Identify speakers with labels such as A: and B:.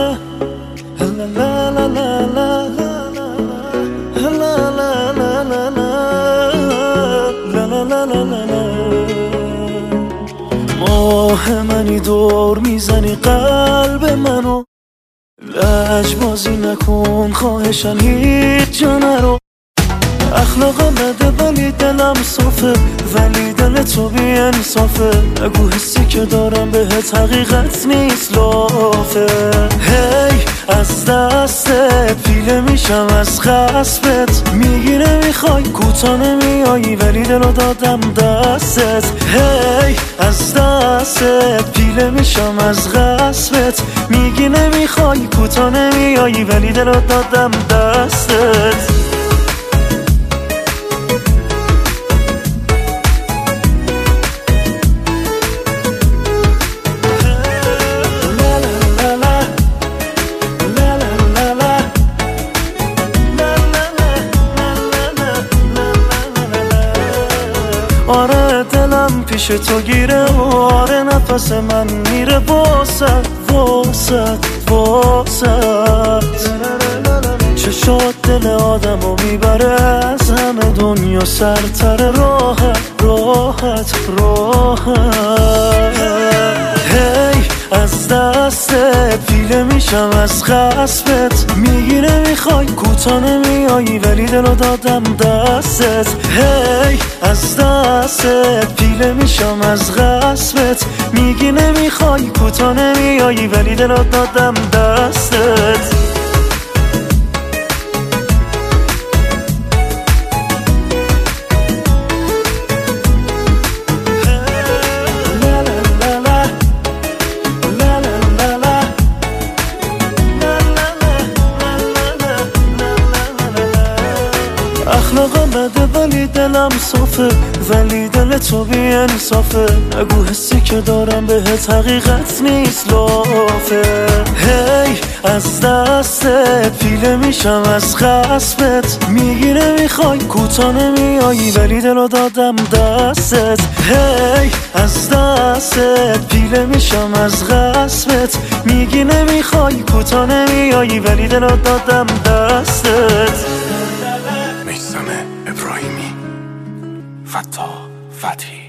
A: ماه منی دور میزنی قلب منو، لجبازی نکن خواهشن هیچ جا نرو. اخلاقم بده ولی دلم صافه، ولی دل تو بی انصافه. نگو حسی که دارم بهت حقیقت نیست لافه. هی از دستت پیله میشم از خسبت، میگی نمیخوای کوتا نمیایی ولی دلو دادم دستت. هی از دستت پیله میشم از غصبت، میگی نمیخوای کوتا نمیایی ولی دلو دادم دستت. آره دلم پیش تو گیره، آره نفس من میره واسد واسد واسد. چشات دل آدمو میبره از همه دنیا سرتر، راحت راحت راحت. هی از دستت پیله میشم از خسبت، میگی نمیخوای کوتا نمیایی ولی دلو دادم دستت. هی از دستت پیله میشم از غصبت، میگی نمیخوای کوتا نمیایی ولی دلو دادم دستت. اخلاقم بده ولی دلم صافه، ولی دل تو بی انصافه. نگو حسی که دارم بهت حقیقت نیست لافه. هی از دستت پیله میشم از خسبت، میگی نمیخوای کوتا نمیایی ولی دلو دادم دستت. هی از دستت پیله میشم از غصبت، میگی نمیخوای کوتا نمیایی ولی دلو دادم دستت.
B: میثم ابراهیمی، فتاح فتحی.